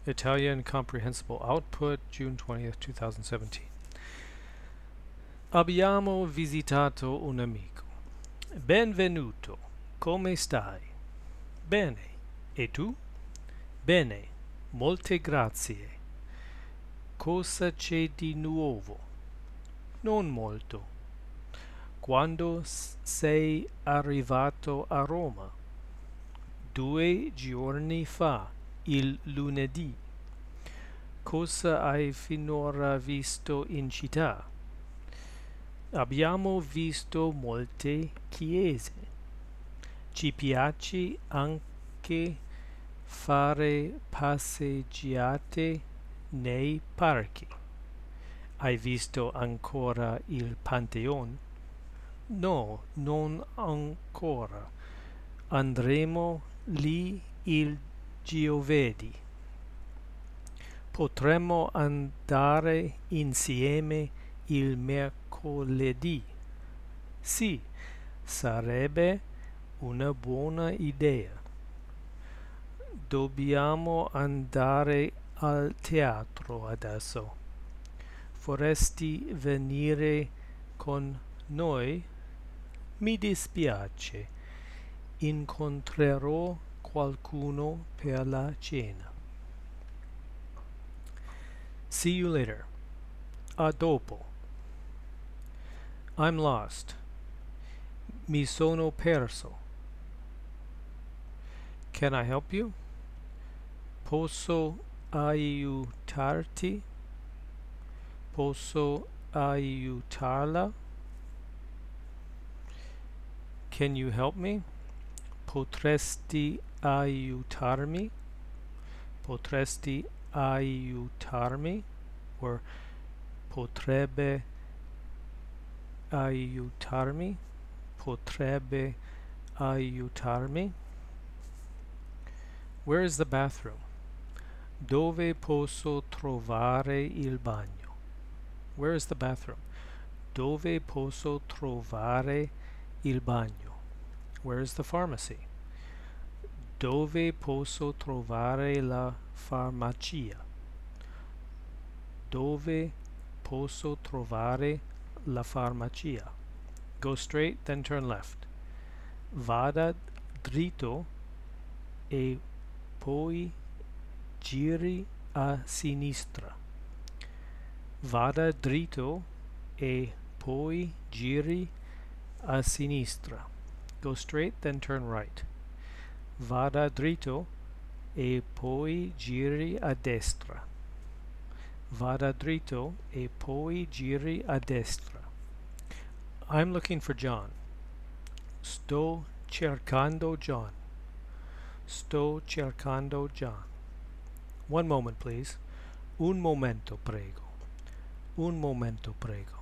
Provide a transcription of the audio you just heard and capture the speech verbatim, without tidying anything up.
Italian Comprehensible Output, June twentieth, two thousand seventeen. Abbiamo visitato un amico. Benvenuto. Come stai? Bene. E tu? Bene. Molte grazie. Cosa c'è di nuovo? Non molto. Quando s- sei arrivato a Roma? Due giorni fa, il lunedì. Cosa hai finora visto in città? Abbiamo visto molte chiese. Ci piace anche fare passeggiate nei parchi. Hai visto ancora il Pantheon? No, non ancora. Andremo lì il giovedì. Potremmo andare insieme il mercoledì. Sì, sarebbe una buona idea. Dobbiamo andare al teatro adesso. Vorresti venire con noi? Mi dispiace. Incontrerò qualcuno per la cena. See you later. A dopo. I'm lost. Mi sono perso. Can I help you? Posso aiutarti? Posso aiutarla? Can you help me? Potresti aiutarmi? Potresti aiutarmi? Or potrebbe aiutarmi? Potrebbe aiutarmi? Where is the bathroom? Dove posso trovare il bagno? Where is the bathroom? Dove posso trovare il bagno? Where is the pharmacy? Dove posso trovare la farmacia? Dove posso trovare la farmacia? Go straight, then turn left. Vada dritto e poi giri a sinistra. Vada dritto e poi giri a sinistra. Go straight, then turn right. Vada dritto e poi giri a destra. Vada dritto e poi giri a destra. I'm looking for John. Sto cercando John. Sto cercando John. One moment, please. Un momento, prego. Un momento, prego.